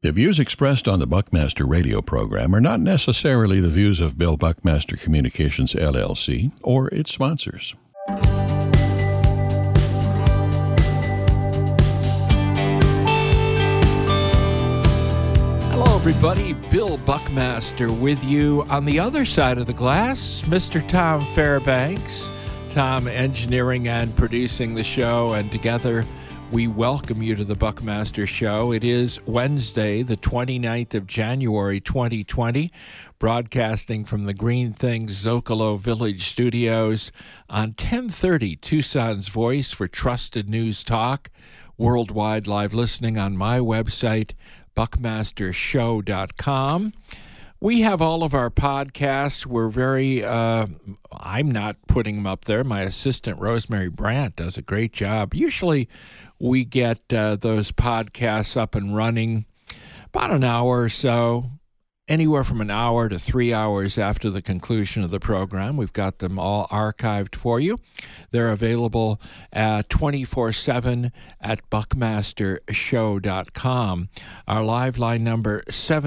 The views expressed on the Buckmaster radio program are not necessarily the views of Bill Buckmaster Communications, LLC, or its sponsors. Hello, everybody. Bill Buckmaster with you. On the other side of the glass, Mr. Tom Fairbanks. Tom engineering and producing the show, and together we welcome you to the Buckmaster Show. It is Wednesday, the 29th of January, 2020, broadcasting from the Green Things Zocalo Village Studios on 1030 Tucson's Voice for trusted news talk, worldwide live listening on my website, buckmastershow.com. We have all of our podcasts. We're very, I'm not putting them up there. My assistant, Rosemary Brandt, does a great job. Usually we get those podcasts up and running about an hour or so, anywhere from an hour to 3 hours after the conclusion of the program. We've got them all archived for you. They're available 24/7 at buckmastershow.com. Our live line number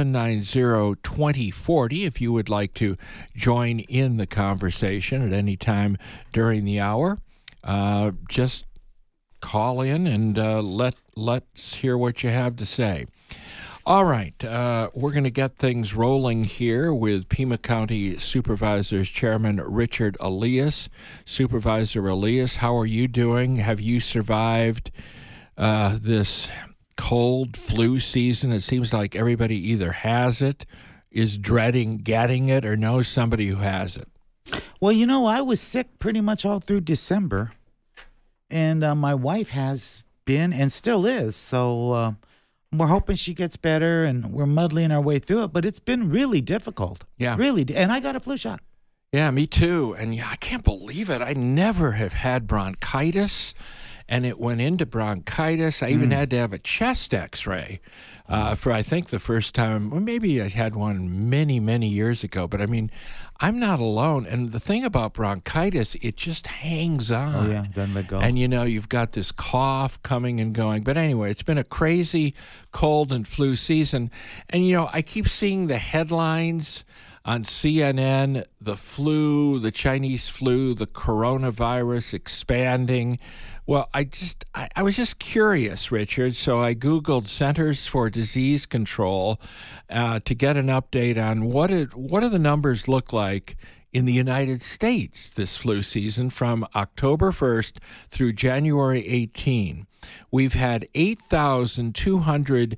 790-2040 if you would like to join in the conversation at any time during the hour. Just call in and let's hear what you have to say. All right, we're going to get things rolling here with Pima County Supervisors Chairman Richard Elias. Supervisor Elias, how are you doing? Have you survived this cold flu season? It seems like everybody either has it, is dreading getting it, or knows somebody who has it. Well, you know, I was sick pretty much all through December, and my wife has been and still is, so we're hoping she gets better, and we're muddling our way through it, but it's been really difficult. Yeah. Really. And I got a flu shot. Yeah, me too. And yeah, I can't believe it. I never have had bronchitis, and it went into bronchitis. I even had to have a chest x-ray for, I think, the first time. Well, maybe I had one many, many years ago, but I mean, I'm not alone. And the thing about bronchitis, it just hangs on. Oh, yeah, doesn't let go. And, you know, you've got this cough coming and going. But anyway, it's been a crazy cold and flu season. And, you know, I keep seeing the headlines on CNN, the flu, the Chinese flu, the coronavirus expanding. Well, I was just curious, Richard, so I Googled Centers for Disease Control to get an update on what do the numbers look like in the United States this flu season from October 1st through January 18. We've had 8,200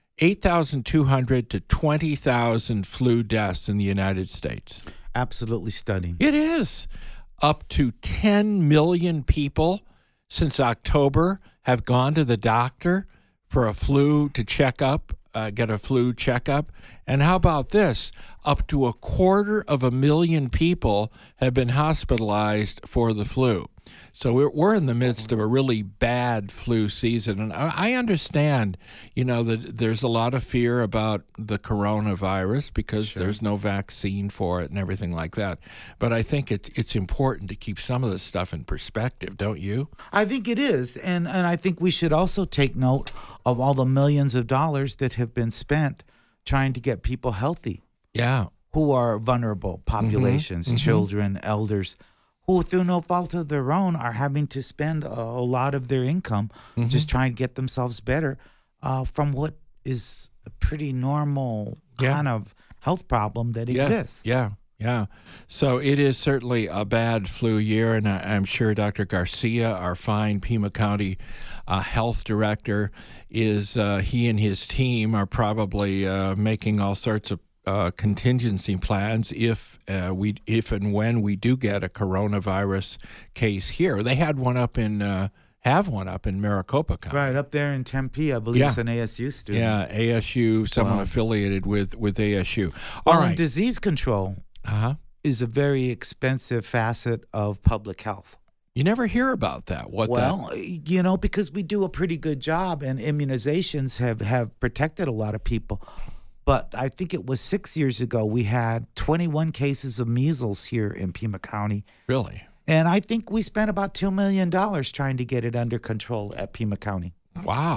to 20,000 flu deaths in the United States. Absolutely stunning. It is. Up to 10 million people since October have gone to the doctor for a flu to check up, get a flu checkup. And how about this? Up to 250,000 people have been hospitalized for the flu. So we're in the midst of a really bad flu season. And I understand, you know, that there's a lot of fear about the coronavirus because there's no vaccine for it and everything like that. But I think it's important to keep some of this stuff in perspective, don't you? I think it is. And I think we should also take note of all the millions of dollars that have been spent trying to get people healthy. Yeah. Who are vulnerable populations, children, elders, who through no fault of their own are having to spend a lot of their income just trying to get themselves better from what is a pretty normal kind of health problem that exists. Yeah. So it is certainly a bad flu year, and I'm sure Dr. Garcia, our fine Pima County health director, is he and his team are probably making all sorts of contingency plans if and when we do get a coronavirus case here. They had one up in Maricopa County. Right, up there in Tempe. I believe it's an ASU student. Yeah, ASU, someone affiliated with ASU. All right. And disease control is a very expensive facet of public health. You never hear about that. You know, because we do a pretty good job, and immunizations have protected a lot of people. But I think it was 6 years ago, we had 21 cases of measles here in Pima County. Really? And I think we spent about $2 million trying to get it under control at Pima County. Wow.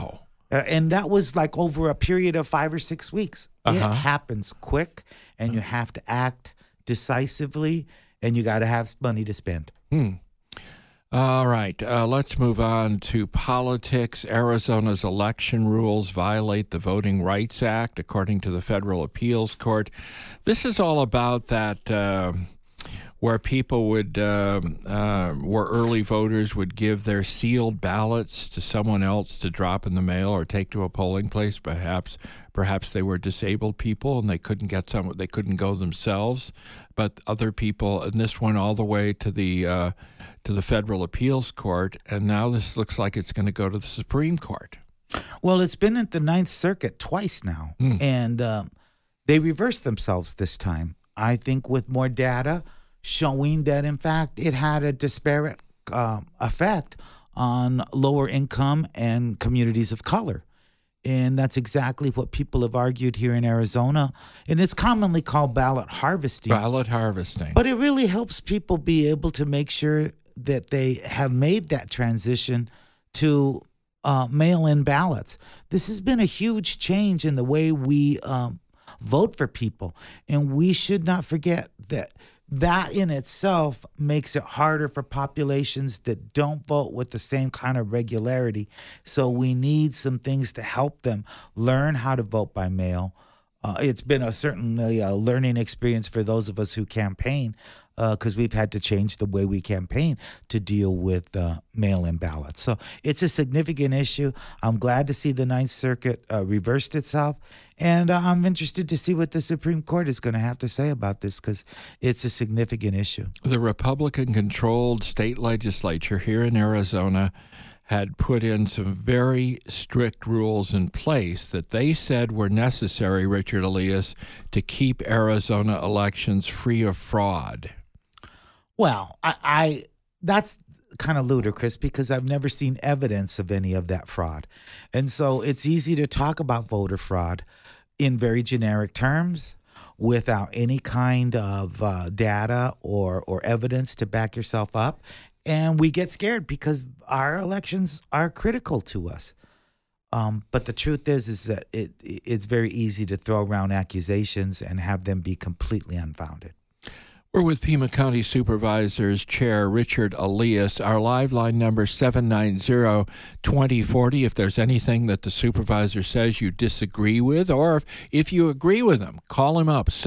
And that was like over a period of 5 or 6 weeks. It happens quick, and you have to act decisively, and you got to have money to spend. All right, let's move on to politics. Arizona's election rules violate the Voting Rights Act, according to the Federal Appeals Court. This is all about that where people would, where early voters would give their sealed ballots to someone else to drop in the mail or take to a polling place. Perhaps they were disabled people and they couldn't go themselves, but other people, and this went all the way to the Federal Appeals Court, and now this looks like it's going to go to the Supreme Court. Well, it's been at the Ninth Circuit twice now, and they reversed themselves this time, I think, with more data showing that, in fact, it had a disparate effect on lower income and communities of color. And that's exactly what people have argued here in Arizona. And it's commonly called ballot harvesting. Ballot harvesting. But it really helps people be able to make sure that they have made that transition to mail-in ballots. This has been a huge change in the way we vote for people. And we should not forget that in itself makes it harder for populations that don't vote with the same kind of regularity. So we need some things to help them learn how to vote by mail. It's been certainly a learning experience for those of us who campaign, because we've had to change the way we campaign to deal with mail-in ballots. So it's a significant issue. I'm glad to see the Ninth Circuit reversed itself. And I'm interested to see what the Supreme Court is going to have to say about this, because it's a significant issue. The Republican-controlled state legislature here in Arizona had put in some very strict rules in place that they said were necessary, Richard Elias, to keep Arizona elections free of fraud. Well, I that's kind of ludicrous, because I've never seen evidence of any of that fraud. And so it's easy to talk about voter fraud in very generic terms without any kind of data or evidence to back yourself up. And we get scared because our elections are critical to us. But the truth is that it's very easy to throw around accusations and have them be completely unfounded. We're with Pima County Supervisors Chair Richard Elias. Our live line number 790-2040. If there's anything that the supervisor says you disagree with, or if you agree with him, call him up.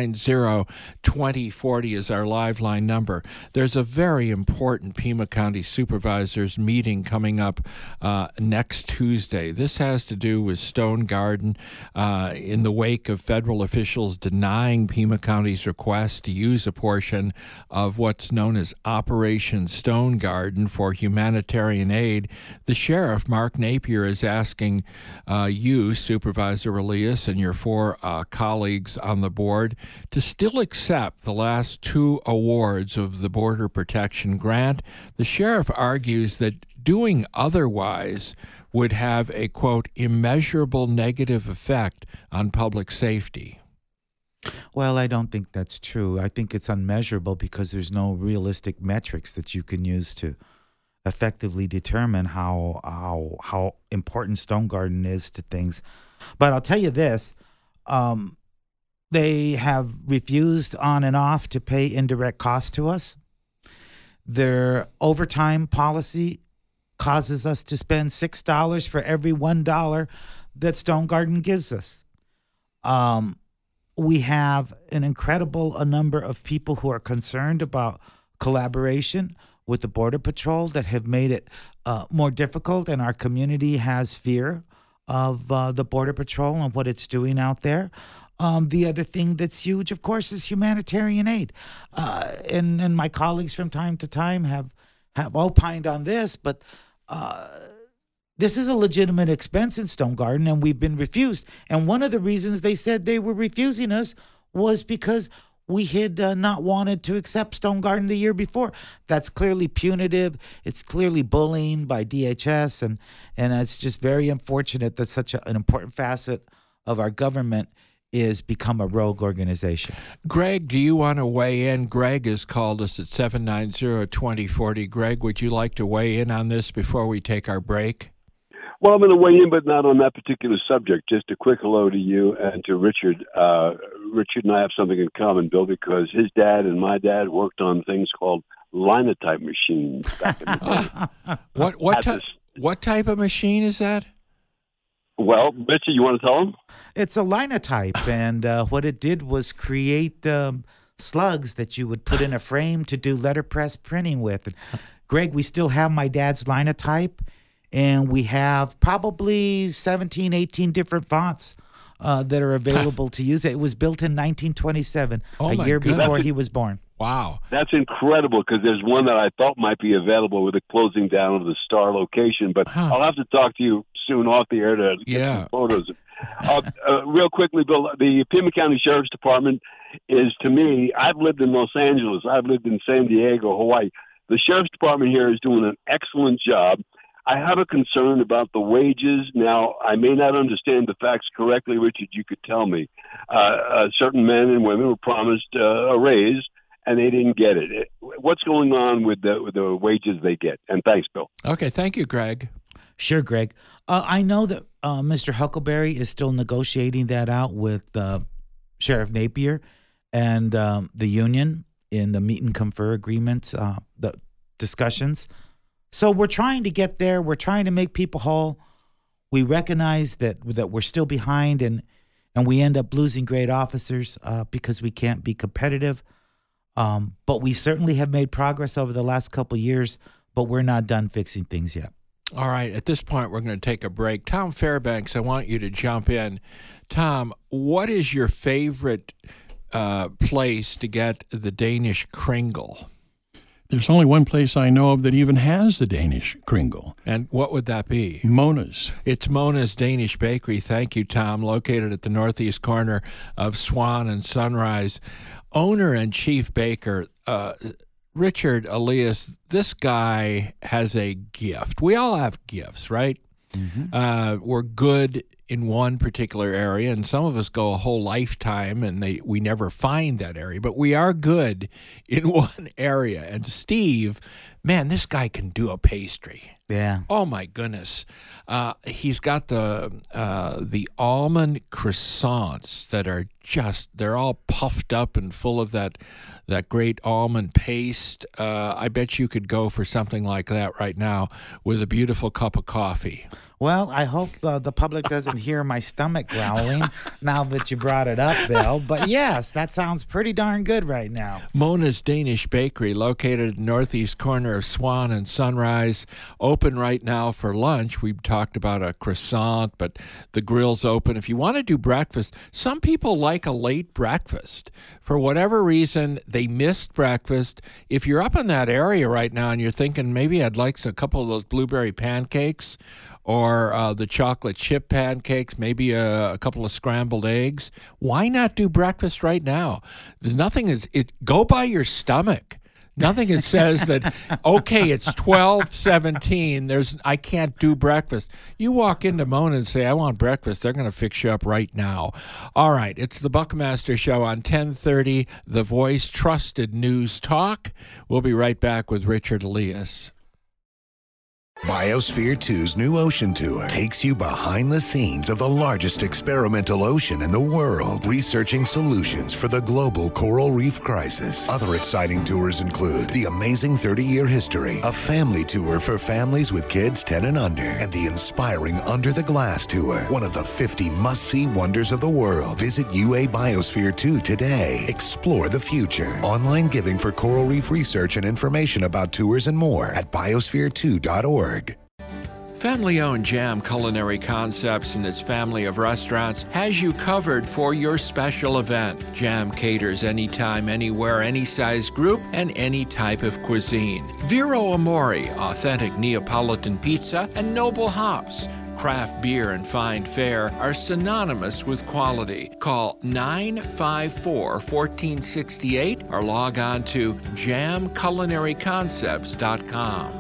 790-2040 is our live line number. There's a very important Pima County Supervisors meeting coming up next Tuesday. This has to do with Stone Garden in the wake of federal officials denying Pima County's request to use a portion of what's known as Operation Stone Garden for humanitarian aid. The sheriff, Mark Napier, is asking you, Supervisor Elias, and your 4 colleagues on the board to still accept the last 2 awards of the Border Protection Grant. The sheriff argues that doing otherwise would have a, quote, immeasurable negative effect on public safety. Well, I don't think that's true. I think it's unmeasurable because there's no realistic metrics that you can use to effectively determine how important Stone Garden is to things. But I'll tell you this, they have refused on and off to pay indirect costs to us. Their overtime policy causes us to spend $6 for every $1 that Stone Garden gives us. We have an incredible number of people who are concerned about collaboration with the Border Patrol that have made it more difficult, and our community has fear of the Border Patrol and what it's doing out there. The other thing that's huge, of course, is humanitarian aid. And my colleagues from time to time have opined on this, but this is a legitimate expense in Stone Garden, and we've been refused. And one of the reasons they said they were refusing us was because we had not wanted to accept Stone Garden the year before. That's clearly punitive. It's clearly bullying by DHS, and it's just very unfortunate that such an important facet of our government is become a rogue organization. Greg, do you want to weigh in? Greg has called us at 790-2040. Greg, would you like to weigh in on this before we take our break? Well, I'm going to weigh in, but not on that particular subject. Just a quick hello to you and to Richard. Richard and I have something in common, Bill, because his dad and my dad worked on things called linotype machines back in the day. What type of machine is that? Well, Richard, you want to tell him? It's a linotype, and what it did was create slugs that you would put in a frame to do letterpress printing with. And Greg, we still have my dad's linotype, and we have probably 17, 18 different fonts that are available to use. It was built in 1927, a year before he was born. Wow. That's incredible, because there's one that I thought might be available with the closing down of the Star location, but I'll have to talk to you soon off the air to get some photos. Real quickly, Bill, the Pima County Sheriff's Department is, to me, I've lived in Los Angeles, I've lived in San Diego, Hawaii. The Sheriff's Department here is doing an excellent job. I have a concern about the wages. Now, I may not understand the facts correctly, Richard, you could tell me. Certain men and women were promised a raise, and they didn't get it. What's going on with the wages they get? And thanks, Bill. Okay, thank you, Greg. Sure, Greg. I know that Mr. Huckleberry is still negotiating that out with Sheriff Napier and the union in the meet and confer agreements, the discussions. So we're trying to get there. We're trying to make people whole. We recognize that we're still behind, and we end up losing great officers because we can't be competitive. But we certainly have made progress over the last couple of years, but we're not done fixing things yet. All right. At this point, we're going to take a break. Tom Fairbanks, I want you to jump in. Tom, what is your favorite place to get the Danish kringle? There's only one place I know of that even has the Danish kringle. And what would that be? Mona's. It's Mona's Danish Bakery. Thank you, Tom. Located at the northeast corner of Swan and Sunrise. Owner and chief baker, Richard Elias, this guy has a gift. We all have gifts, right? Mm-hmm. We're good in one particular area, and some of us go a whole lifetime and we never find that area, but we are good in one area. And Steve, man, this guy can do a pastry. Yeah. Oh my goodness. He's got the almond croissants that are they're all puffed up and full of that great almond paste. I bet you could go for something like that right now with a beautiful cup of coffee. Well, I hope the public doesn't hear my stomach growling now that you brought it up, Bill. But yes, that sounds pretty darn good right now. Mona's Danish Bakery, located at the northeast corner of Swan and Sunrise, open right now for lunch. We've talked about a croissant, but the grill's open. If you want to do breakfast, some people like a late breakfast. For whatever reason, they missed breakfast. If you're up in that area right now and you're thinking, maybe I'd like a couple of those blueberry pancakes, or the chocolate chip pancakes, maybe a couple of scrambled eggs. Why not do breakfast right now? There's nothing. Go by your stomach. Nothing that says that, okay, it's 12:17. I can't do breakfast. You walk into Mona and say, I want breakfast. They're going to fix you up right now. All right, it's the Buckmaster Show on 1030, The Voice, Trusted News Talk. We'll be right back with Richard Elias. Biosphere 2's new ocean tour takes you behind the scenes of the largest experimental ocean in the world, researching solutions for the global coral reef crisis. Other exciting tours include the amazing 30-year history, a family tour for families with kids 10 and under, and the inspiring Under the Glass tour, one of the 50 must-see wonders of the world. Visit UA Biosphere 2 today. Explore the future. Online giving for coral reef research and information about tours and more at biosphere2.org. Family-owned Jam Culinary Concepts and its family of restaurants has you covered for your special event. Jam caters anytime, anywhere, any size group, and any type of cuisine. Vero Amore, authentic Neapolitan pizza, and Noble Hops, craft beer and fine fare, are synonymous with quality. Call 954-1468 or log on to jamculinaryconcepts.com.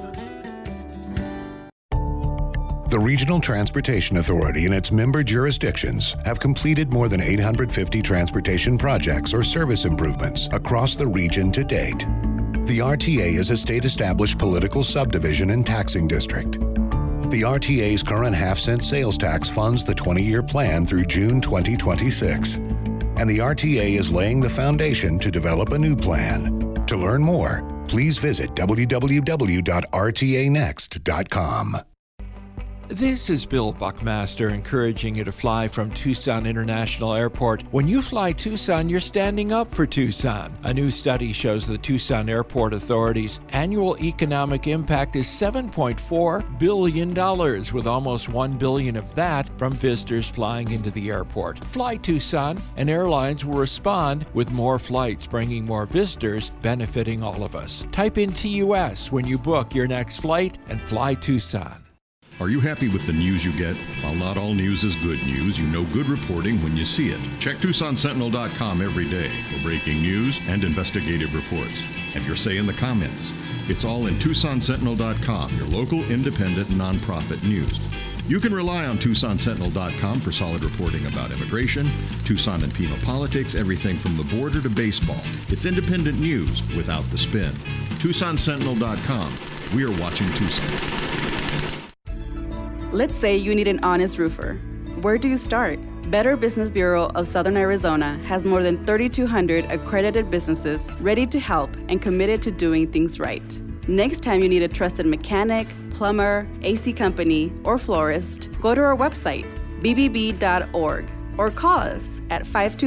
The Regional Transportation Authority and its member jurisdictions have completed more than 850 transportation projects or service improvements across the region to date. The RTA is a state-established political subdivision and taxing district. The RTA's current half-cent sales tax funds the 20-year plan through June 2026. And the RTA is laying the foundation to develop a new plan. To learn more, please visit www.rtanext.com. This is Bill Buckmaster encouraging you to fly from Tucson International Airport. When you fly Tucson, you're standing up for Tucson. A new study shows the Tucson Airport Authority's annual economic impact is $7.4 billion, with almost $1 billion of that from visitors flying into the airport. Fly Tucson, and airlines will respond with more flights, bringing more visitors, benefiting all of us. Type in TUS when you book your next flight and fly Tucson. Are you happy with the news you get? While not all news is good news, you know good reporting when you see it. Check TucsonSentinel.com every day for breaking news and investigative reports. Have your say in the comments. It's all in TucsonSentinel.com, your local independent nonprofit news. You can rely on TucsonSentinel.com for solid reporting about immigration, Tucson and Pima politics, everything from the border to baseball. It's independent news without the spin. TucsonSentinel.com. We are watching Tucson. Let's say you need an honest roofer. Where do you start? Better Business Bureau of Southern Arizona has more than 3,200 accredited businesses ready to help and committed to doing things right. Next time you need a trusted mechanic, plumber, AC company, or florist, go to our website, bbb.org, or call us at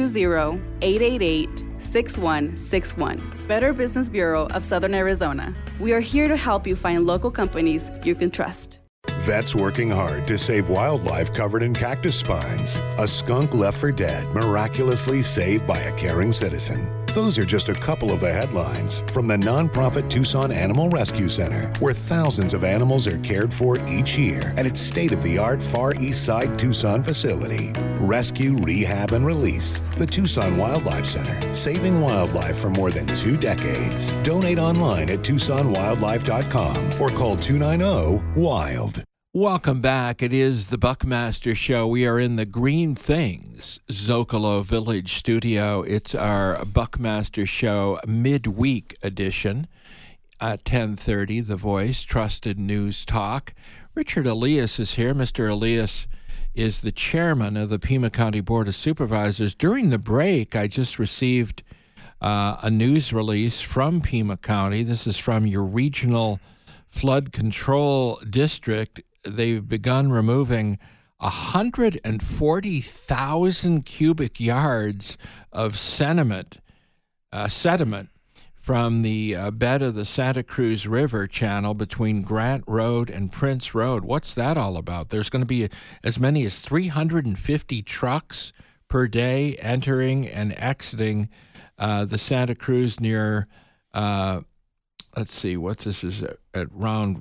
520-888-6161. Better Business Bureau of Southern Arizona. We are here to help you find local companies you can trust. Vets working hard to save wildlife covered in cactus spines. A skunk left for dead, miraculously saved by a caring citizen. Those are just a couple of the headlines from the nonprofit Tucson Animal Rescue Center, where thousands of animals are cared for each year at its state-of-the-art Far East Side Tucson facility. Rescue, rehab, and release. The Tucson Wildlife Center, saving wildlife for more than 2 decades. Donate online at TucsonWildlife.com or call 290-WILD. Welcome back. It is the Buckmaster Show. We are in the Green Things Zocalo Village studio. It's our Buckmaster Show midweek edition at 10:30. The Voice, Trusted News Talk. Richard Elias is here. Mr. Elias is the chairman of the Pima County Board of Supervisors. During the break, I just received a news release from Pima County. This is from your regional flood control district. They've begun removing 140,000 cubic yards of sediment from the bed of the Santa Cruz River channel between Grant Road and Prince Road. What's that all about? There's going to be as many as 350 trucks per day entering and exiting the Santa Cruz near let's see, what's this is at around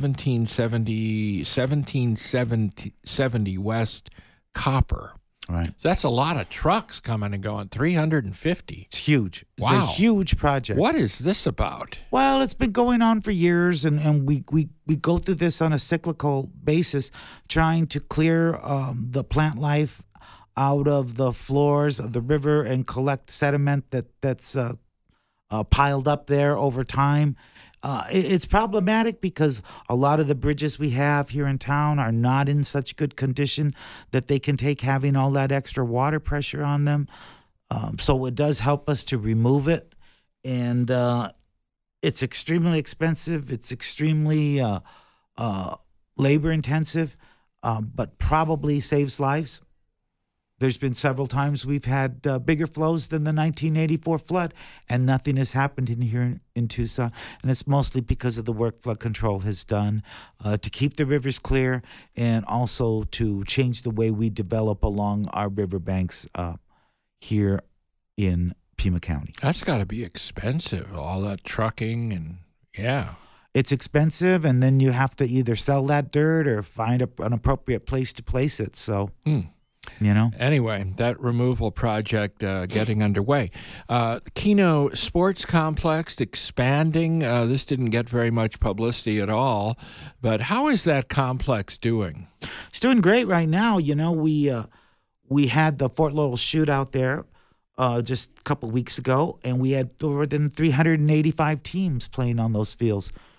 1770 West Copper. Right. So that's a lot of trucks coming and going, 350. It's huge. It's Wow. a huge project. What is this about? Well, it's been going on for years, and we go through this on a cyclical basis, trying to clear the plant life out of the floors of the river and collect sediment that's piled up there over time. It's problematic because a lot of the bridges we have here in town are not in such good condition that they can take having all that extra water pressure on them. So it does help us to remove it. And it's extremely expensive. It's extremely labor intensive, but probably saves lives. There's been several times we've had bigger flows than the 1984 flood, and nothing has happened in here in Tucson. And it's mostly because of the work flood control has done to keep the rivers clear and also to change the way we develop along our riverbanks here in Pima County. That's got to be expensive, all that trucking and, yeah. It's expensive, and then you have to either sell that dirt or find an appropriate place to place it. So... You know. Anyway, that removal project getting underway. The Keno Sports Complex expanding. This didn't get very much publicity at all, but how is that complex doing? It's doing great right now. You know, we had the Fort Laurel shootout there just a couple weeks ago, and we had more than 385 teams playing on those fields.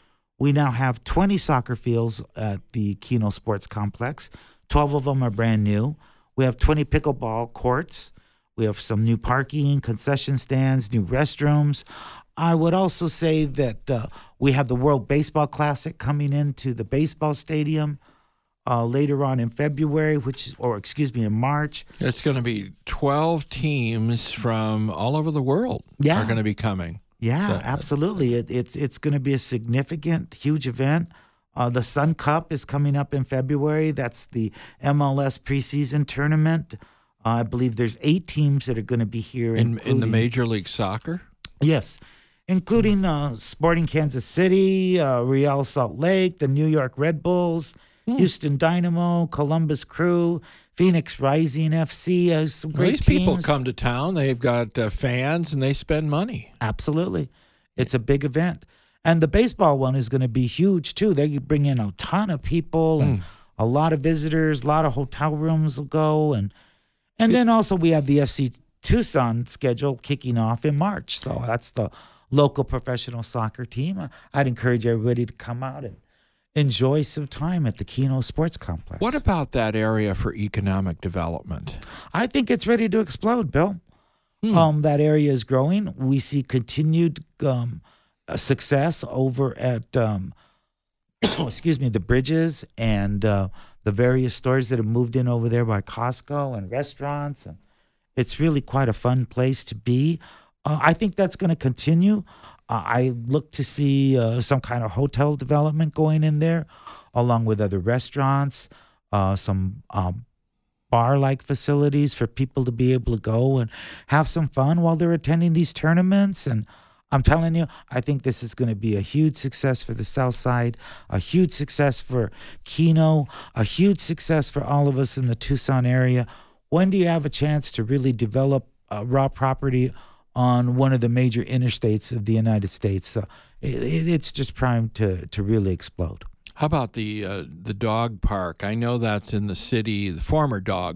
We now have 20 soccer fields at the Keno Sports Complex. 12 of them are brand new. We have 20 pickleball courts. We have some new parking, concession stands, new restrooms. I would also say that we have the World Baseball Classic coming into the baseball stadium later on in February, in March. It's going to be 12 teams from all over the world are going to be coming. Yeah, absolutely. It's going to be a significant, huge event. The Sun Cup is coming up in February. That's the MLS preseason tournament. I believe there's 8 teams that are going to be here. In the Major League Soccer? Yes, including Sporting Kansas City, Real Salt Lake, the New York Red Bulls, Houston Dynamo, Columbus Crew, Phoenix Rising FC. Some great these teams. People come to town. They've got fans, and they spend money. Absolutely. It's a big event. And the baseball one is going to be huge, too. They bring in a ton of people and a lot of visitors. A lot of hotel rooms will go. And then also we have the FC Tucson schedule kicking off in March. So that's the local professional soccer team. I'd encourage everybody to come out and enjoy some time at the Keno Sports Complex. What about that area for economic development? I think it's ready to explode, Bill. That area is growing. We see continued success over at the Bridges and the various stores that have moved in over there by Costco and restaurants. And it's really quite a fun place to be. I think that's going to continue. I look to see some kind of hotel development going in there, along with other restaurants, some bar-like facilities for people to be able to go and have some fun while they're attending these tournaments. And I'm telling you, I think this is going to be a huge success for the South Side, a huge success for Keno, a huge success for all of us in the Tucson area. When do you have a chance to really develop raw property on one of the major interstates of the United States? It's just primed to really explode. How about the dog park? I know that's in the city, the former dog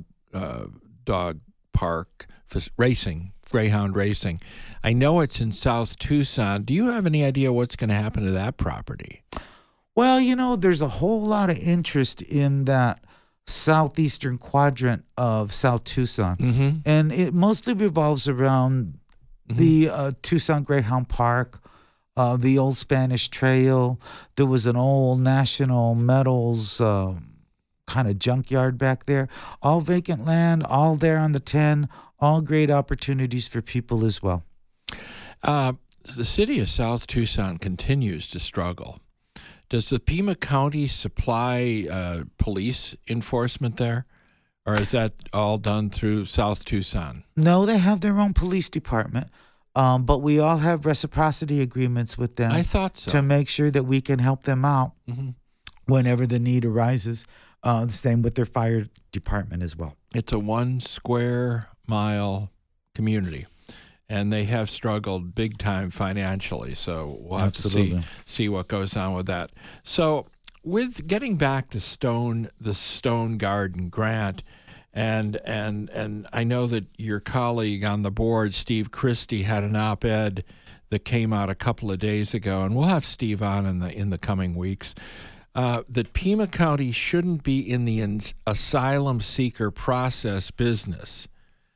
park racing, Greyhound Racing. I know it's in South Tucson. Do you have any idea what's going to happen to that property? Well, there's a whole lot of interest in that southeastern quadrant of South Tucson. And it mostly revolves around the Tucson Greyhound Park, the old Spanish Trail. There was an old National Metals kind of junkyard back there. All vacant land, all there on the 10, all great opportunities for people as well. The city of South Tucson continues to struggle. Does the Pima County supply police enforcement there? Or is that all done through South Tucson? No, they have their own police department. But we all have reciprocity agreements with them. I thought so. To make sure that we can help them out whenever the need arises. The same with their fire department as well. It's a 1 square mile community, and they have struggled big time financially. So we'll have to see what goes on with that. So with getting back to the Stone Garden grant, and I know that your colleague on the board, Steve Christie, had an op-ed that came out a couple of days ago, and we'll have Steve on in the coming weeks, that Pima County shouldn't be in the asylum seeker process business.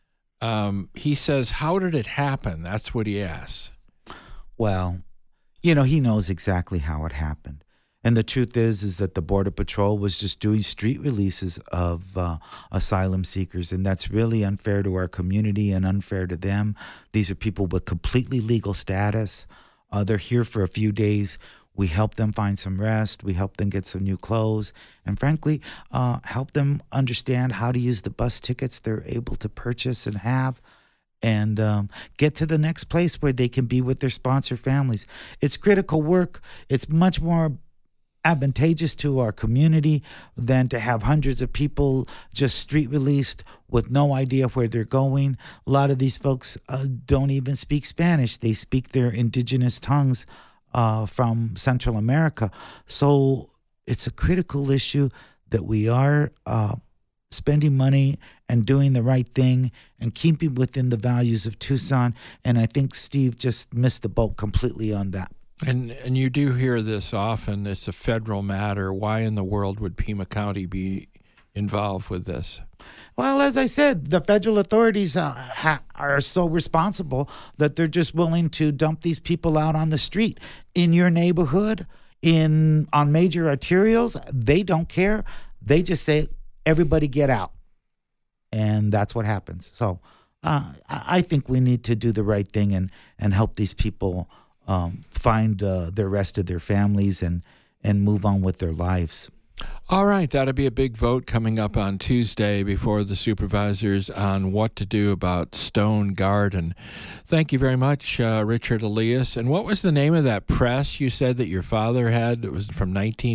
He says, how did it happen? That's what he asks. Well, he knows exactly how it happened. And the truth is that the Border Patrol was just doing street releases of asylum seekers, and that's really unfair to our community and unfair to them. These are people with completely legal status. They're here for a few days. We help them find some rest. We help them get some new clothes, and frankly, help them understand how to use the bus tickets they're able to purchase and have, and get to the next place where they can be with their sponsor families. It's critical work. It's much more advantageous to our community than to have hundreds of people just street released with no idea where they're going. A lot of these folks don't even speak Spanish. They speak their indigenous tongues from Central America. So it's a critical issue that we are spending money and doing the right thing and keeping within the values of Tucson. And I think Steve just missed the boat completely on that. And you do hear this often. It's a federal matter. Why in the world would Pima County be involved with this? Well, as I said, the federal authorities are so responsible that they're just willing to dump these people out on the street in your neighborhood, on major arterials. They don't care. They just say, everybody get out. And that's what happens. So I think we need to do the right thing and help these people find the rest of their families and move on with their lives. All right, that'll be a big vote coming up on Tuesday before the supervisors on what to do about Stone Garden. Thank you very much, Richard Elias. And what was the name of that press you said that your father had? It was from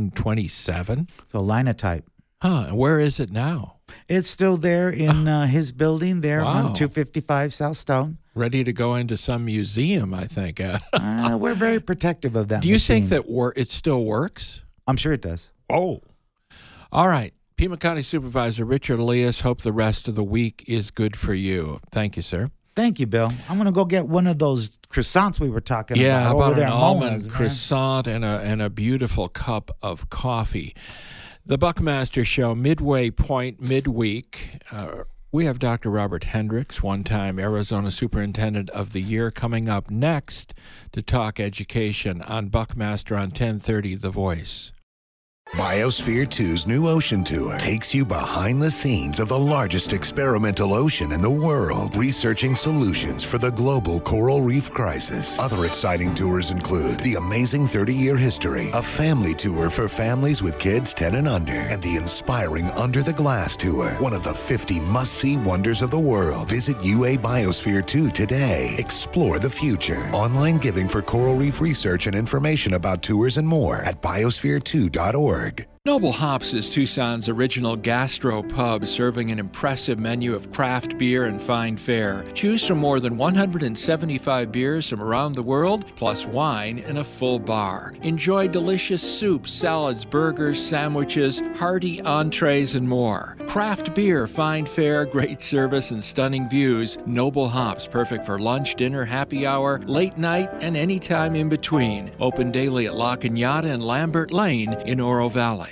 1927? So Linotype. Huh, and where is it now? It's still there in his building there on 255 South Stone. Ready to go into some museum, I think. We're very protective of that Do you machine. think that it still works? I'm sure it does. Oh. All right. Pima County Supervisor Richard Elias, hope the rest of the week is good for you. Thank you, sir. Thank you, Bill. I'm going to go get one of those croissants we were talking about. Yeah, how about over there an in almond Mona's, croissant and a beautiful cup of coffee. The Buckmaster Show, midway point, midweek. We have Dr. Robert Hendricks, one-time Arizona Superintendent of the Year, coming up next to talk education on Buckmaster on 1030 The Voice. Biosphere 2's new ocean tour takes you behind the scenes of the largest experimental ocean in the world, researching solutions for the global coral reef crisis. Other exciting tours include the amazing 30-year history, a family tour for families with kids 10 and under, and the inspiring Under the Glass tour, one of the 50 must-see wonders of the world. Visit UA Biosphere 2 today. Explore the future. Online giving for coral reef research and information about tours and more at biosphere2.org. Noble Hops is Tucson's original gastro pub, serving an impressive menu of craft beer and fine fare. Choose from more than 175 beers from around the world, plus wine and a full bar. Enjoy delicious soups, salads, burgers, sandwiches, hearty entrees, and more. Craft beer, fine fare, great service, and stunning views. Noble Hops, perfect for lunch, dinner, happy hour, late night, and any time in between. Open daily at La Cañada and Lambert Lane in Oro Valley.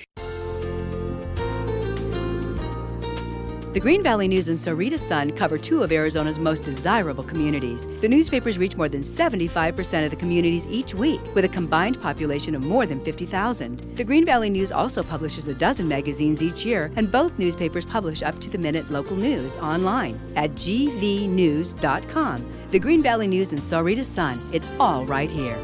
The Green Valley News and Sahuarita Sun cover two of Arizona's most desirable communities. The newspapers reach more than 75% of the communities each week, with a combined population of more than 50,000. The Green Valley News also publishes a dozen magazines each year, and both newspapers publish up-to-the-minute local news online at gvnews.com. The Green Valley News and Sahuarita Sun, it's all right here.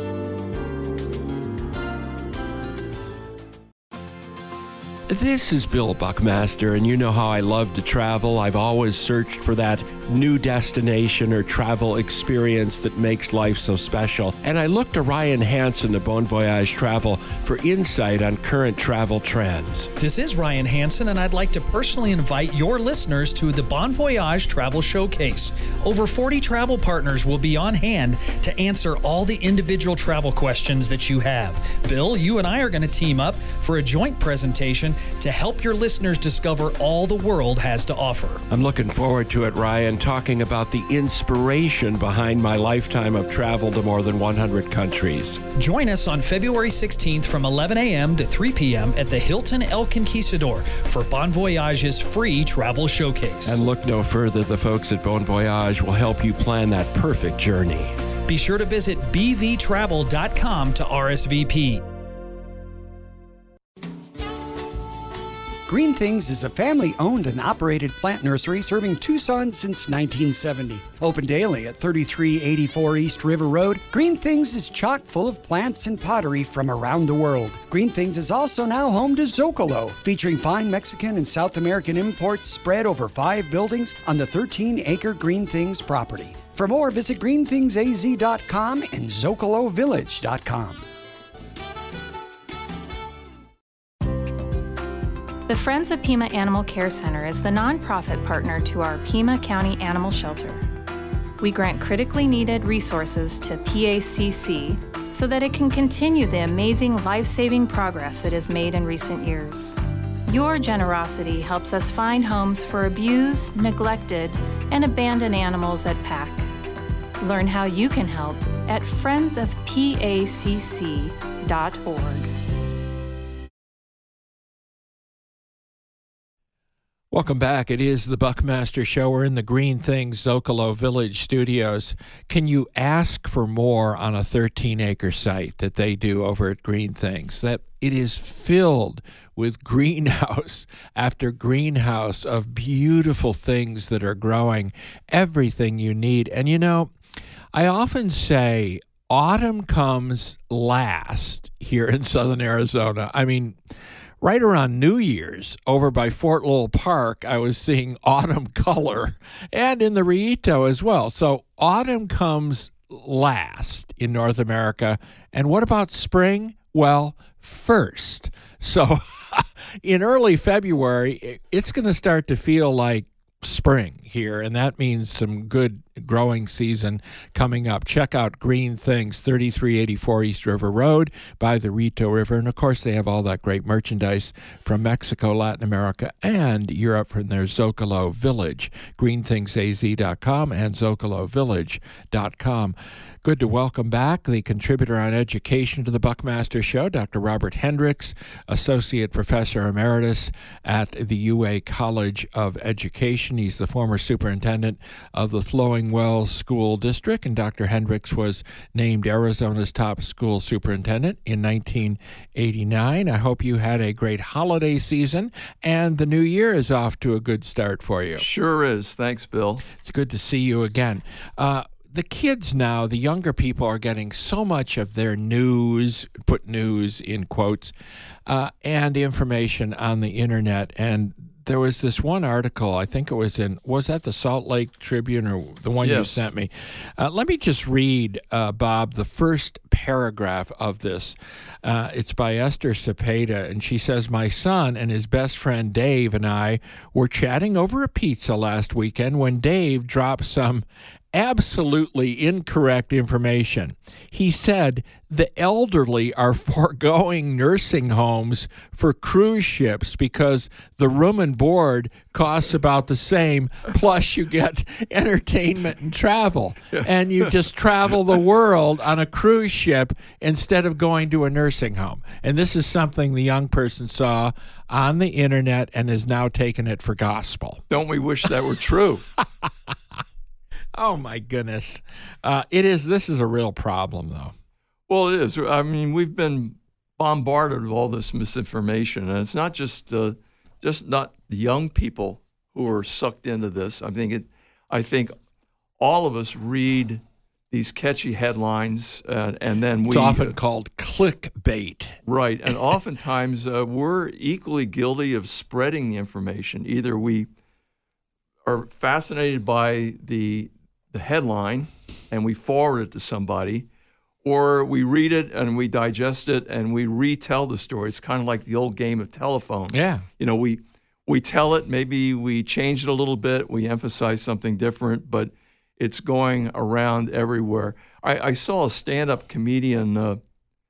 This is Bill Buckmaster, and you know how I love to travel. I've always searched for that new destination or travel experience that makes life so special. And I looked to Ryan Hansen of Bon Voyage Travel for insight on current travel trends. This is Ryan Hansen, and I'd like to personally invite your listeners to the Bon Voyage Travel Showcase. Over 40 travel partners will be on hand to answer all the individual travel questions that you have. Bill, you and I are going to team up for a joint presentation to help your listeners discover all the world has to offer. I'm looking forward to it, Ryan, talking about the inspiration behind my lifetime of travel to more than 100 countries. Join us on February 16th from 11 a.m. to 3 p.m. at the Hilton El Conquistador for Bon Voyage's free travel showcase. And look no further, the folks at Bon Voyage will help you plan that perfect journey. Be sure to visit bvtravel.com to RSVP. Green Things is a family-owned and operated plant nursery serving Tucson since 1970. Open daily at 3384 East River Road, Green Things is chock full of plants and pottery from around the world. Green Things is also now home to Zocalo, featuring fine Mexican and South American imports spread over 5 buildings on the 13-acre Green Things property. For more, visit greenthingsaz.com and zocalovillage.com. The Friends of Pima Animal Care Center is the nonprofit partner to our Pima County Animal Shelter. We grant critically needed resources to PACC so that it can continue the amazing life-saving progress it has made in recent years. Your generosity helps us find homes for abused, neglected, and abandoned animals at PAC. Learn how you can help at friendsofpacc.org. Welcome back. It is the Buckmaster Show. We're in the Green Things Zocalo Village studios. Can you ask for more on a 13-acre site that they do over at Green Things? That it is filled with greenhouse after greenhouse of beautiful things that are growing, everything you need. And you know, I often say autumn comes last here in southern Arizona. I mean, right around New Year's, over by Fort Lowell Park, I was seeing autumn color, and in the Rillito as well. So autumn comes last in North America. And what about spring? Well, first. So in early February, it's going to start to feel like spring here, and that means some good growing season coming up. Check out Green Things, 3384 East River Road by the Rillito River. And, of course, they have all that great merchandise from Mexico, Latin America, and Europe from their Zocalo Village, greenthingsaz.com and zocalovillage.com. Good to welcome back the contributor on education to the Buckmaster Show, Dr. Robert Hendricks, Associate Professor Emeritus at the UA College of Education. He's the former superintendent of the Flowing Wells School District, and Dr. Hendricks was named Arizona's top school superintendent in 1989. I hope you had a great holiday season, and the new year is off to a good start for you. Sure is. Thanks, Bill. It's good to see you again. The kids now, the younger people, are getting so much of their news, put news in quotes, and information on the internet. And there was this one article, I think it was that the Salt Lake Tribune or the one you sent me? Let me just read, Bob, the first paragraph of this. It's by Esther Cepeda, and she says, "My son and his best friend Dave and I were chatting over a pizza last weekend when Dave dropped some absolutely incorrect information. He said the elderly are foregoing nursing homes for cruise ships because the room and board costs about the same, plus you get entertainment and travel. And you just travel the world on a cruise ship instead of going to a nursing home." And this is something the young person saw on the internet and has now taken it for gospel. Don't we wish that were true? Oh, my goodness. This is a real problem, though. Well, it is. I mean, we've been bombarded with all this misinformation, and it's not just not the young people who are sucked into this. I think all of us read these catchy headlines, and then it's often called clickbait. Right, and oftentimes we're equally guilty of spreading the information. Either we are fascinated by the headline and we forward it to somebody, or we read it and we digest it and we retell the story. It's kind of like the old game of telephone. Yeah. You know, we tell it, maybe we change it a little bit, we emphasize something different, but it's going around everywhere. I saw a stand-up comedian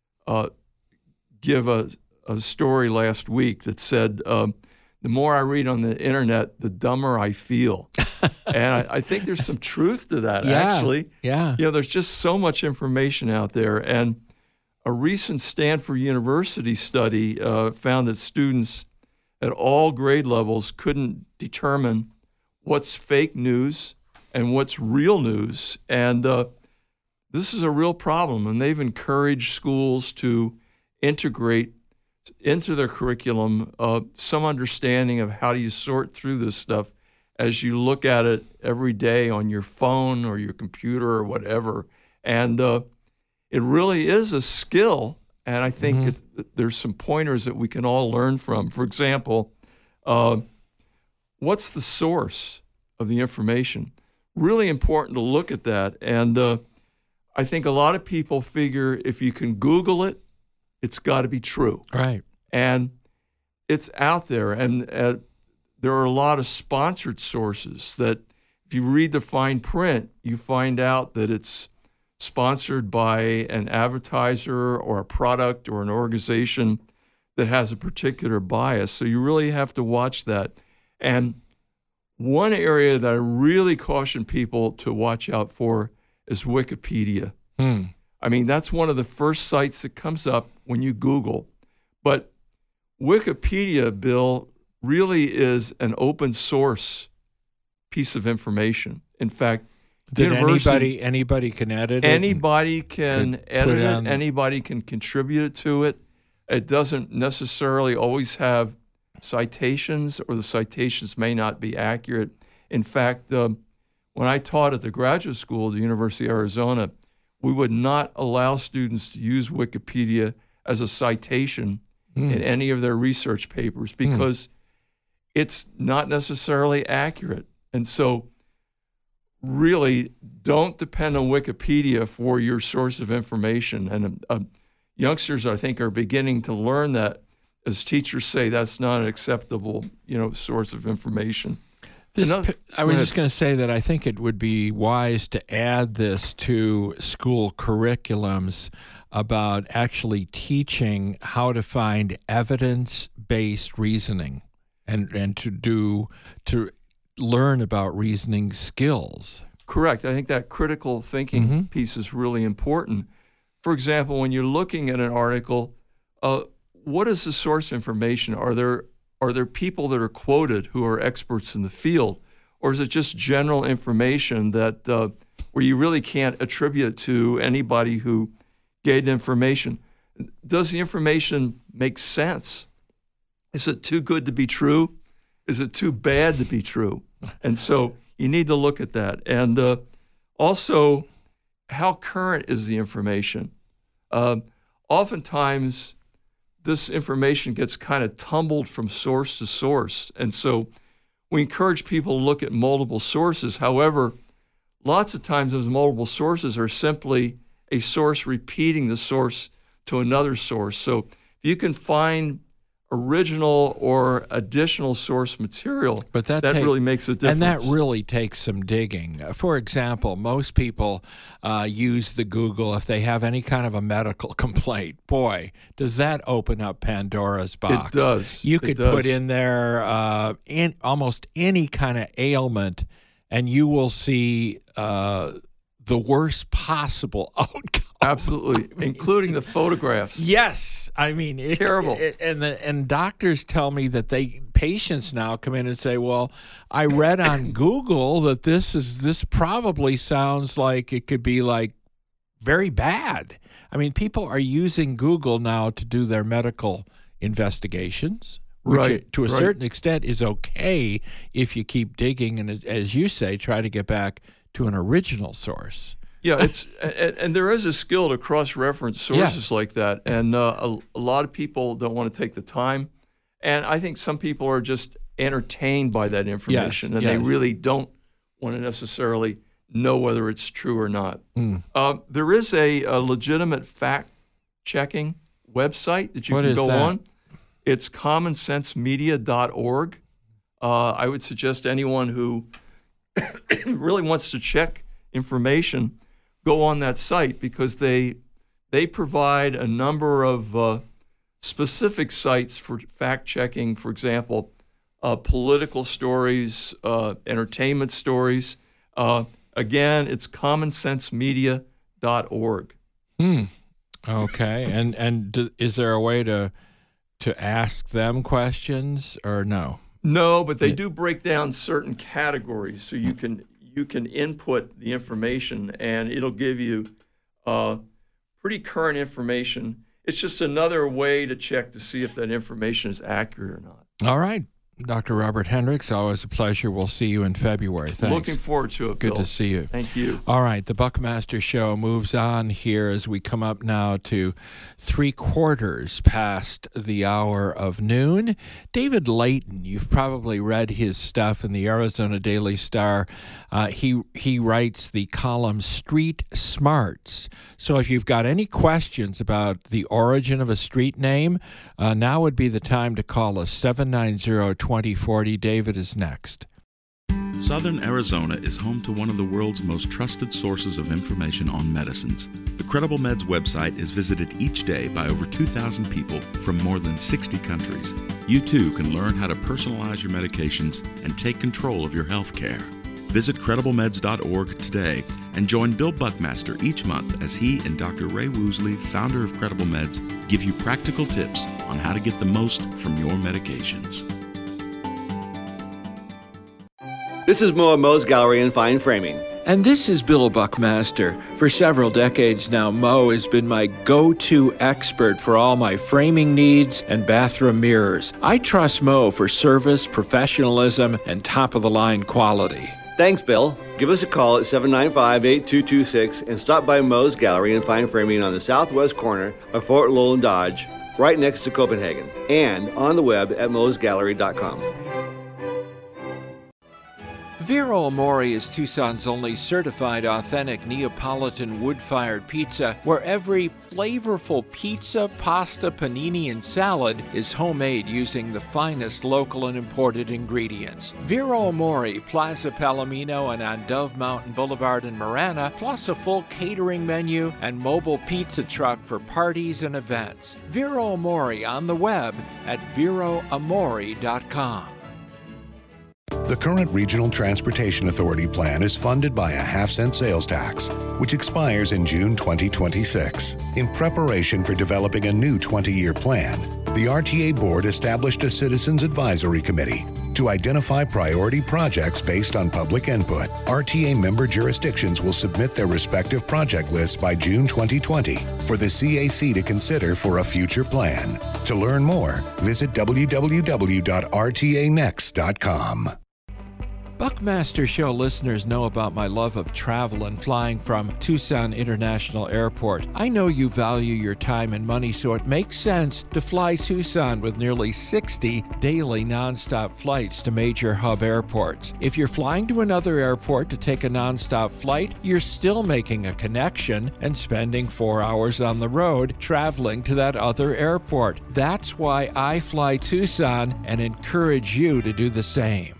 give a story last week that said, the more I read on the internet, the dumber I feel. And I think there's some truth to that, actually. Yeah. You know, there's just so much information out there. And a recent Stanford University study found that students at all grade levels couldn't determine what's fake news and what's real news. And this is a real problem. And they've encouraged schools to integrate into their curriculum some understanding of how do you sort through this stuff as you look at it every day on your phone or your computer or whatever. And it really is a skill, and I think there's some pointers that we can all learn from. For example, what's the source of the information? Really important to look at that. And I think a lot of people figure if you can Google it, it's got to be true. Right. And it's out there. And there are a lot of sponsored sources that if you read the fine print, you find out that it's sponsored by an advertiser or a product or an organization that has a particular bias. So you really have to watch that. And one area that I really caution people to watch out for as Wikipedia. I mean, that's one of the first sites that comes up when you Google. But Wikipedia, Bill, really is an open source piece of information. In fact, anybody can edit it? Anybody can edit it. Anybody can contribute to it. It doesn't necessarily always have citations, or the citations may not be accurate. In fact, when I taught at the graduate school at the University of Arizona, we would not allow students to use Wikipedia as a citation in any of their research papers because it's not necessarily accurate. And so really don't depend on Wikipedia for your source of information. And youngsters, I think, are beginning to learn that as teachers say that's not an acceptable, source of information. I was just going to say that I think it would be wise to add this to school curriculums about actually teaching how to find evidence-based reasoning and to learn about reasoning skills. Correct. I think that critical thinking piece is really important. For example, when you're looking at an article, what is the source information? Are there people that are quoted who are experts in the field, or is it just general information that where you really can't attribute it to anybody who gave the information? Does the information make sense? Is it too good to be true? Is it too bad to be true? And so you need to look at that. And also, how current is the information? Oftentimes, this information gets kind of tumbled from source to source. And so we encourage people to look at multiple sources. However, lots of times those multiple sources are simply a source repeating the source to another source. So if you can find original or additional source material, but that really makes a difference. And that really takes some digging. For example, most people use the Google if they have any kind of a medical complaint. Boy, does that open up Pandora's box. It does. You could put in there almost any kind of ailment, and you will see the worst possible outcome. Absolutely, including the photographs. Yes, I mean terrible. And doctors tell me that patients now come in and say, "Well, I read on Google that this probably sounds like it could be like very bad." I mean, people are using Google now to do their medical investigations, which to a certain extent is okay if you keep digging and, as you say, try to get back to an original source. Yeah, and there is a skill to cross-reference sources like that, and a lot of people don't want to take the time, and I think some people are just entertained by that information, and they really don't want to necessarily know whether it's true or not. There is a legitimate fact-checking website that you can go on. It's commonsensemedia.org. I would suggest anyone who really wants to check information go on that site, because they provide a number of specific sites for fact-checking, for example, political stories, entertainment stories. Again, it's commonsensemedia.org. Okay. And is there a way to ask them questions or no? No, but they do break down certain categories, so you can input the information, and it'll give you pretty current information. It's just another way to check to see if that information is accurate or not. All right. Dr. Robert Hendricks, always a pleasure. We'll see you in February. Thanks. Looking forward to it, Bill. Good to see you. Thank you. All right, the Buckmaster Show moves on here as we come up now to 3/4 past the hour of noon. David Layton, you've probably read his stuff in the Arizona Daily Star. He writes the column Street Smarts. So if you've got any questions about the origin of a street name, now would be the time to call us, 790-2040. David is next. Southern Arizona is home to one of the world's most trusted sources of information on medicines. The Credible Meds website is visited each day by over 2,000 people from more than 60 countries. You too can learn how to personalize your medications and take control of your health care. Visit CredibleMeds.org today and join Bill Buckmaster each month as he and Dr. Ray Woosley, founder of Credible Meds, give you practical tips on how to get the most from your medications. This is Mo at Mo's Gallery and Fine Framing. And this is Bill Buckmaster. For several decades now, Mo has been my go-to expert for all my framing needs and bathroom mirrors. I trust Mo for service, professionalism, and top-of-the-line quality. Thanks, Bill. Give us a call at 795-8226 and stop by Mo's Gallery and Fine Framing on the southwest corner of Fort Lowell and Dodge, right next to Copenhagen, and on the web at mosgallery.com. Vero Amore is Tucson's only certified authentic Neapolitan wood-fired pizza, where every flavorful pizza, pasta, panini, and salad is homemade using the finest local and imported ingredients. Vero Amore, Plaza Palomino, and on Dove Mountain Boulevard in Marana, plus a full catering menu and mobile pizza truck for parties and events. Vero Amore on the web at veroamore.com. The current Regional Transportation Authority plan is funded by a half-cent sales tax, which expires in June 2026. In preparation for developing a new 20-year plan, the RTA Board established a Citizens Advisory Committee to identify priority projects based on public input. RTA member jurisdictions will submit their respective project lists by June 2020 for the CAC to consider for a future plan. To learn more, visit www.rtanext.com. Buckmaster Show listeners know about my love of travel and flying from Tucson International Airport. I know you value your time and money, so it makes sense to fly Tucson with nearly 60 daily nonstop flights to major hub airports. If you're flying to another airport to take a nonstop flight, you're still making a connection and spending 4 hours on the road traveling to that other airport. That's why I fly Tucson and encourage you to do the same.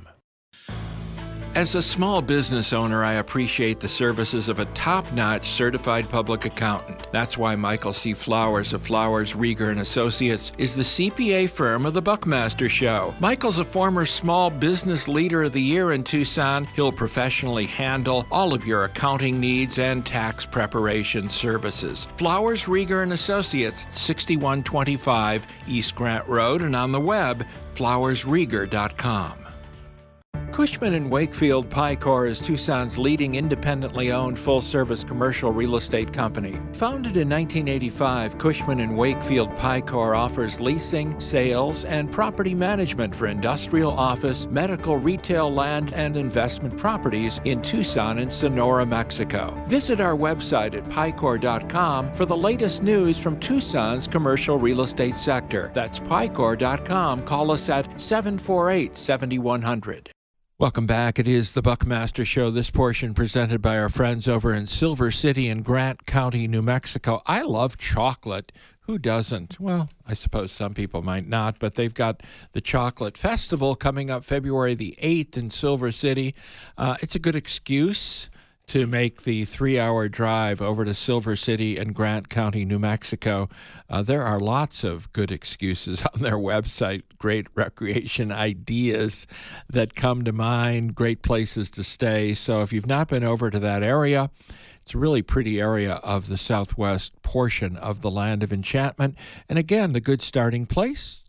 As a small business owner, I appreciate the services of a top-notch certified public accountant. That's why Michael C. Flowers of Flowers, Rieger & Associates is the CPA firm of the Buckmaster Show. Michael's a former Small Business Leader of the Year in Tucson. He'll professionally handle all of your accounting needs and tax preparation services. Flowers, Rieger & Associates, 6125 East Grant Road, and on the web, flowersrieger.com. Cushman & Wakefield Picor is Tucson's leading independently owned full-service commercial real estate company. Founded in 1985, Cushman & Wakefield Picor offers leasing, sales, and property management for industrial, office, medical, retail, land, and investment properties in Tucson and Sonora, Mexico. Visit our website at picor.com for the latest news from Tucson's commercial real estate sector. That's picor.com. Call us at 748-7100. Welcome back. It is the Buckmaster Show, this portion presented by our friends over in Silver City in Grant County, New Mexico. I love chocolate. Who doesn't? Well, I suppose some people might not, but they've got the Chocolate Festival coming up February the 8th in Silver City. It's a good excuse to make the 3-hour drive over to Silver City and Grant County, New Mexico. There are lots of good excuses on their website, great recreation ideas that come to mind, great places to stay. So if you've not been over to that area, it's a really pretty area of the southwest portion of the Land of Enchantment. And again, the good starting place,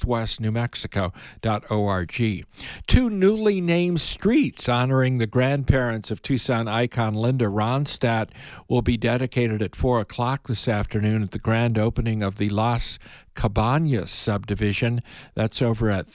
southwestnewmexico.org. 2 newly named streets honoring the grandparents of Tucson icon Linda Ronstadt will be dedicated at 4 o'clock this afternoon at the grand opening of the Las Cabañas subdivision. That's over at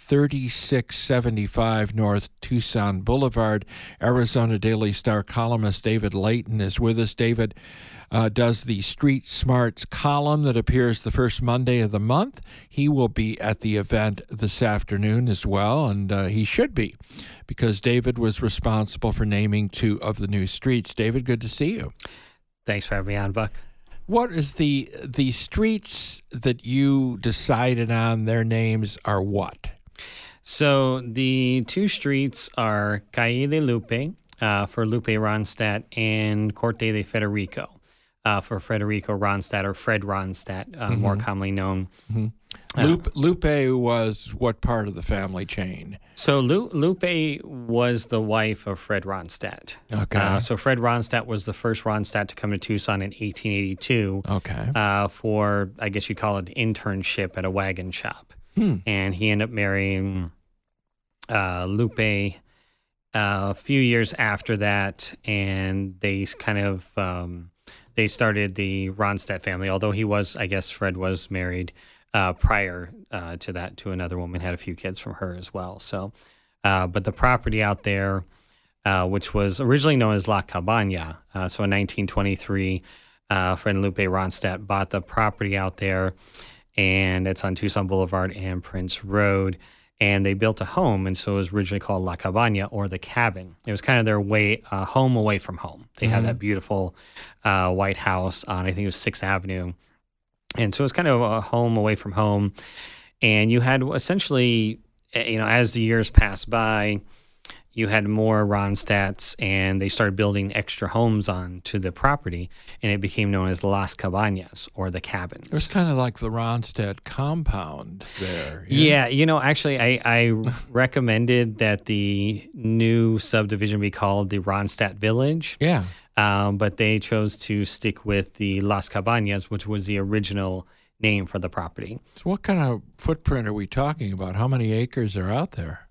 3675 North Tucson Boulevard. Arizona Daily Star columnist David Layton is with us. David does the Street Smarts column that appears the first Monday of the month. He will be at the event this afternoon as well, and he should be, because David was responsible for naming 2 of the new streets. David, good to see you. Thanks for having me on, Buck. What is the streets that you decided on, their names are what? So the 2 streets are Calle de Lupe for Lupe Ronstadt and Corte de Federico. for Federico Ronstadt, or Fred Ronstadt, more commonly known. Lupe was what part of the family chain? So Lupe was the wife of Fred Ronstadt. Okay. So Fred Ronstadt was the first Ronstadt to come to Tucson in 1882. Okay. For, I guess you'd call it, an internship at a wagon shop. And he ended up marrying Lupe a few years after that, and they kind of they started the Ronstadt family. Although he was, I guess, Fred was married prior to that to another woman, had a few kids from her as well. So, but the property out there, which was originally known as La Cabana, so in 1923, Fred and Lupe Ronstadt bought the property out there, and it's on Tucson Boulevard and Prince Road. And they built a home, and so it was originally called La Cabana, or the cabin. It was kind of their home away from home. They had that beautiful white house on, I think it was 6th Avenue. And so it was kind of a home away from home. And you had essentially, as the years passed by, you had more Ronstadts, and they started building extra homes onto the property, and it became known as Las Cabañas, or the cabins. It was kind of like the Ronstadt compound there. Yeah, actually, I recommended that the new subdivision be called the Ronstadt Village. Yeah. But they chose to stick with the Las Cabañas, which was the original name for the property. So what kind of footprint are we talking about? How many acres are out there?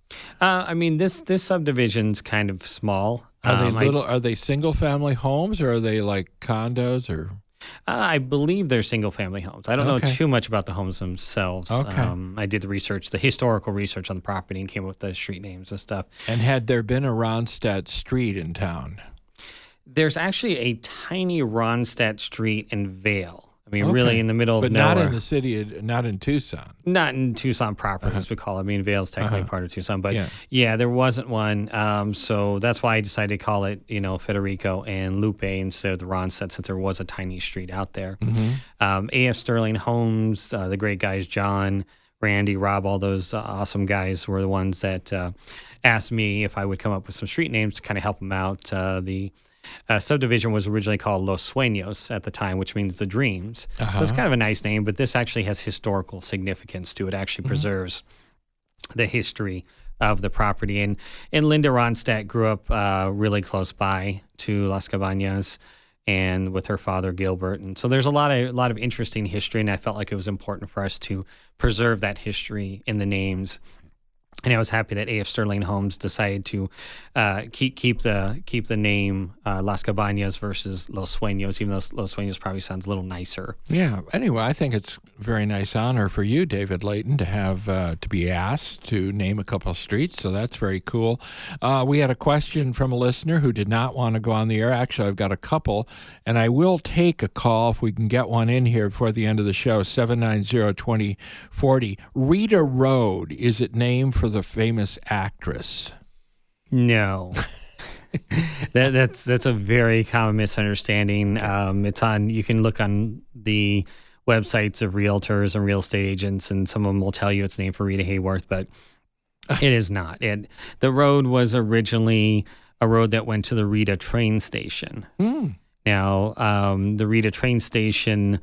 This subdivision's kind of small. Are they single family homes, or are they like condos, or? I believe they're single family homes. I don't know too much about the homes themselves. Okay. I did the historical research on the property, and came up with the street names and stuff. And had there been a Ronstadt Street in town? There's actually a tiny Ronstadt Street in Vail. Really in the middle of nowhere. But not in the city, not in Tucson. Not in Tucson proper, as we call it. Vail's technically part of Tucson. But yeah, there wasn't one. So that's why I decided to call it, Federico and Lupe instead of the Ronstadt, since there was a tiny street out there. A.F. Sterling Homes, the great guys, John, Randy, Rob, all those awesome guys were the ones that asked me if I would come up with some street names to kind of help them out. The subdivision was originally called Los Sueños at the time, which means the dreams. So it's kind of a nice name, but this actually has historical significance to it. It actually preserves the history of the property. And Linda Ronstadt grew up really close by to Las Cabañas, and with her father Gilbert. And so there's a lot of interesting history, and I felt like it was important for us to preserve that history in the names. And I was happy that A.F. Sterling Homes decided to keep the name Las Cabañas versus Los Sueños, even though Los Sueños probably sounds a little nicer. Yeah. Anyway, I think it's a very nice honor for you, David Layton, to have to be asked to name a couple of streets. So that's very cool. We had a question from a listener who did not want to go on the air. Actually, I've got a couple, and I will take a call if we can get one in here before the end of the show. 790-2040. Rita Road, is it named for the famous actress? No. That's a very common misunderstanding. It's on. You can look on the websites of realtors and real estate agents, and some of them will tell you it's named for Rita Hayworth, but it is not. The road was originally a road that went to the Rita train station. Now, the Rita train station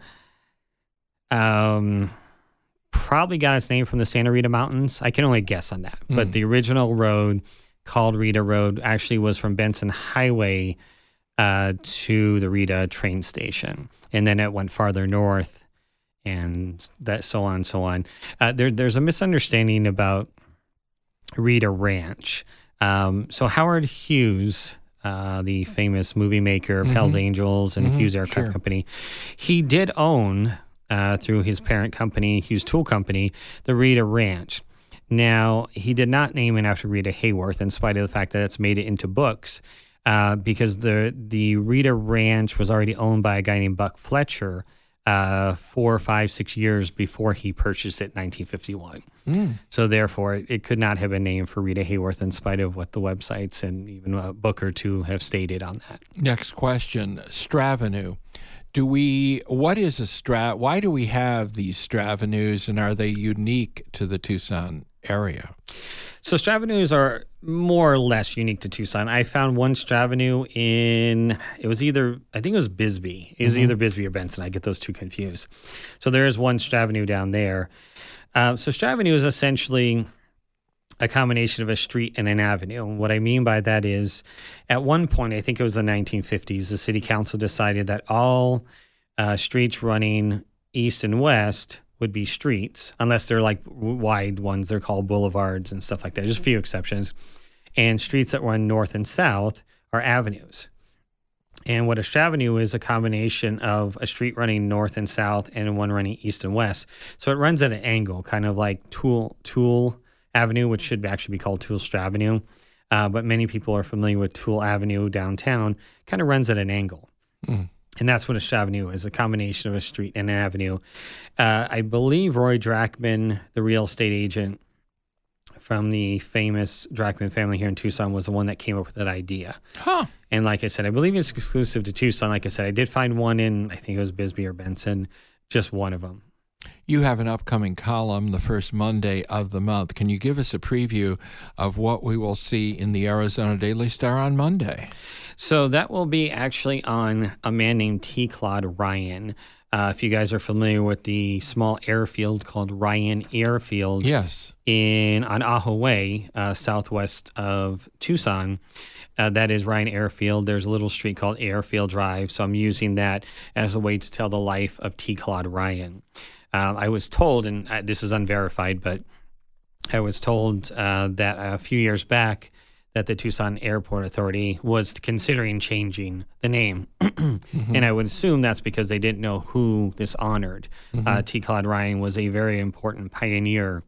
probably got its name from the Santa Rita Mountains. I can only guess on that. But the original road, called Rita Road, actually was from Benson Highway to the Rita train station. And then it went farther north, and that so on and so on. There's a misunderstanding about Rita Ranch. So Howard Hughes, the famous movie maker of Hell's Angels and Hughes Aircraft Company, he did own, through his parent company, Hughes Tool Company, the Rita Ranch. Now, he did not name it after Rita Hayworth, in spite of the fact that it's made it into books, because the Rita Ranch was already owned by a guy named Buck Fletcher 4, 5, 6 years before he purchased it in 1951. So therefore, it could not have been named for Rita Hayworth, in spite of what the websites and even a book or two have stated on that. Next question, Stravenue. Why do we have these Stravenues, and are they unique to the Tucson area? So Stravenues are more or less unique to Tucson. I found one Stravenue I think it was Bisbee. It was either Bisbee or Benson. I get those two confused. So there is one Stravenue down there. So Stravenue is essentially a combination of a street and an avenue. What I mean by that is, at one point, I think it was the 1950s, the city council decided that all streets running east and west would be streets, unless they're like wide ones. They're called boulevards and stuff like that. Just a few exceptions. And streets that run north and south are avenues. And what a Stravenue is a combination of a street running north and south and one running east and west. So it runs at an angle, kind of like Toole Avenue, which should actually be called Toole Stravenue. But many people are familiar with Toole Avenue downtown, kind of runs at an angle. And that's what a Stravenue is, a combination of a street and an avenue. I believe Roy Drachman, the real estate agent from the famous Drachman family here in Tucson, was the one that came up with that idea. And like I said, I believe it's exclusive to Tucson. Like I said, I did find one in, I think it was Bisbee or Benson, just one of them. You have an upcoming column the first Monday of the month. Can you give us a preview of what we will see in the Arizona Daily Star on Monday? So that will be actually on a man named T. Claude Ryan. If you guys are familiar with the small airfield called Ryan Airfield, yes, on Ajo Way, southwest of Tucson, that is Ryan Airfield. There's a little street called Airfield Drive, so I'm using that as a way to tell the life of T. Claude Ryan. I was told, and this is unverified, but I was told that a few years back that the Tucson Airport Authority was considering changing the name. And I would assume that's because they didn't know who this honored. T. Claude Ryan was a very important pioneer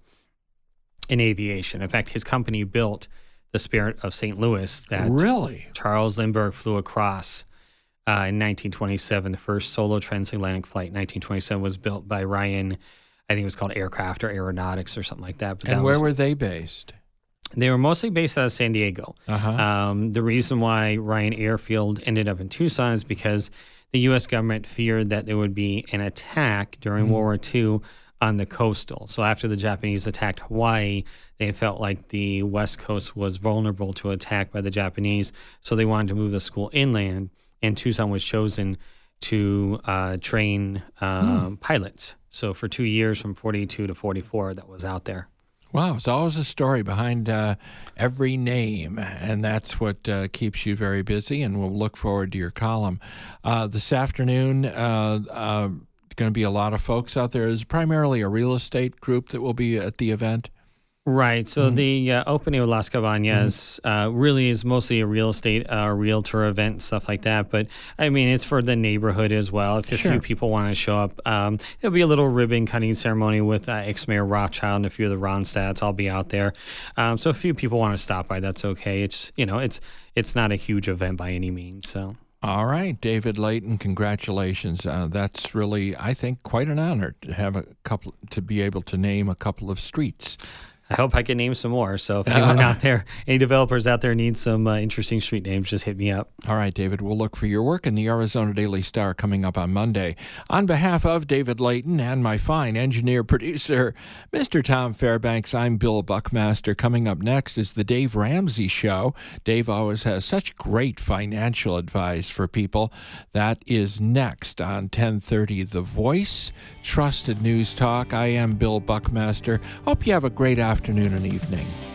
in aviation. In fact, his company built the Spirit of St. Louis that Charles Lindbergh flew across in 1927. The first solo transatlantic flight in 1927 was built by Ryan. I think it was called Aircraft or Aeronautics or something like that. But and where were they based? They were mostly based out of San Diego. The reason why Ryan Airfield ended up in Tucson is because the U.S. government feared that there would be an attack during World War II on the coastal. So after the Japanese attacked Hawaii, they felt like the West Coast was vulnerable to attack by the Japanese, so they wanted to move the school inland, and Tucson was chosen to train pilots. So for 2 years, from 42 to 44, that was out there. Wow, there's always a story behind every name, and that's what keeps you very busy, and we'll look forward to your column. This afternoon, going to be a lot of folks out there. Is primarily a real estate group that will be at the event? Right. So the opening of Las Cabañas really is mostly a real estate realtor event, stuff like that. But, I mean, it's for the neighborhood as well. If a few people want to show up, there'll be a little ribbon cutting ceremony with ex-Mayor Rothschild and a few of the Ronstadts. I'll be out there. So if a few people want to stop by, that's okay. It's, it's not a huge event by any means. So. All right, David Layton, congratulations. That's really, I think, quite an honor to have to be able to name a couple of streets. I hope I can name some more. So if anyone out there, any developers out there need some interesting street names, just hit me up. All right, David, we'll look for your work in the Arizona Daily Star coming up on Monday. On behalf of David Layton and my fine engineer-producer, Mr. Tom Fairbanks, I'm Bill Buckmaster. Coming up next is the Dave Ramsey Show. Dave always has such great financial advice for people. That is next on 1030 The Voice, Trusted News Talk. I am Bill Buckmaster. Hope you have a great afternoon and evening.